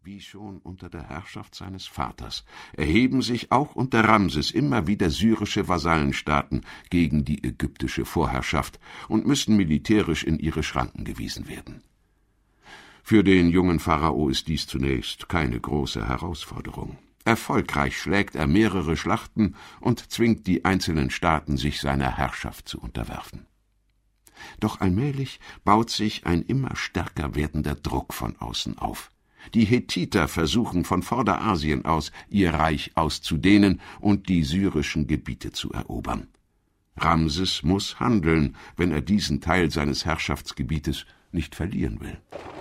Wie schon unter der Herrschaft seines Vaters erheben sich auch unter Ramses immer wieder syrische Vasallenstaaten gegen die ägyptische Vorherrschaft und müssen militärisch in ihre Schranken gewiesen werden. Für den jungen Pharao ist dies zunächst keine große Herausforderung. Erfolgreich schlägt er mehrere Schlachten und zwingt die einzelnen Staaten, sich seiner Herrschaft zu unterwerfen. Doch allmählich baut sich ein immer stärker werdender Druck von außen auf. Die Hethiter versuchen von Vorderasien aus, ihr Reich auszudehnen und die syrischen Gebiete zu erobern. Ramses muss handeln, wenn er diesen Teil seines Herrschaftsgebietes nicht verlieren will.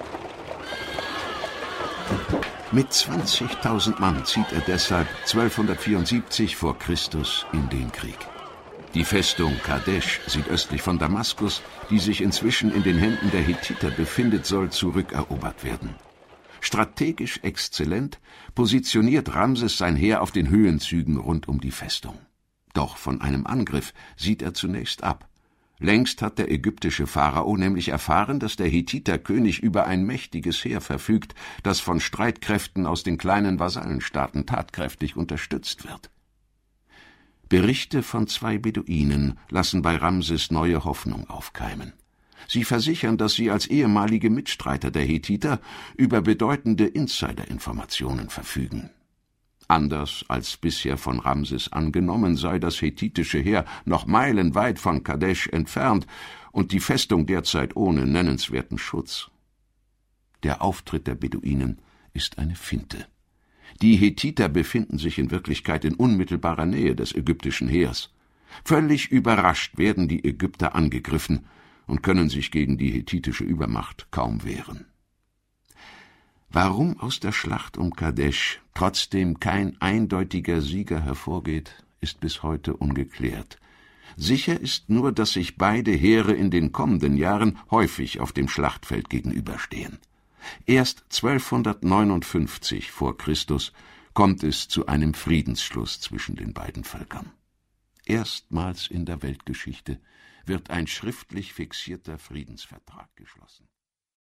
Mit 20.000 Mann zieht er deshalb 1274 vor Christus in den Krieg. Die Festung Kadesh, südöstlich von Damaskus, die sich inzwischen in den Händen der Hethiter befindet, soll zurückerobert werden. Strategisch exzellent positioniert Ramses sein Heer auf den Höhenzügen rund um die Festung. Doch von einem Angriff sieht er zunächst ab. Längst hat der ägyptische Pharao nämlich erfahren, dass der Hethiterkönig über ein mächtiges Heer verfügt, das von Streitkräften aus den kleinen Vasallenstaaten tatkräftig unterstützt wird. Berichte von 2 Beduinen lassen bei Ramses neue Hoffnung aufkeimen. Sie versichern, dass sie als ehemalige Mitstreiter der Hethiter über bedeutende Insider-Informationen verfügen. Anders als bisher von Ramses angenommen, sei das hethitische Heer noch meilenweit von Kadesh entfernt und die Festung derzeit ohne nennenswerten Schutz. Der Auftritt der Beduinen ist eine Finte. Die Hethiter befinden sich in Wirklichkeit in unmittelbarer Nähe des ägyptischen Heers. Völlig überrascht werden die Ägypter angegriffen und können sich gegen die hethitische Übermacht kaum wehren. Warum aus der Schlacht um Kadesh trotzdem kein eindeutiger Sieger hervorgeht, ist bis heute ungeklärt. Sicher ist nur, dass sich beide Heere in den kommenden Jahren häufig auf dem Schlachtfeld gegenüberstehen. Erst 1259 vor Christus kommt es zu einem Friedensschluss zwischen den beiden Völkern. Erstmals in der Weltgeschichte wird ein schriftlich fixierter Friedensvertrag geschlossen.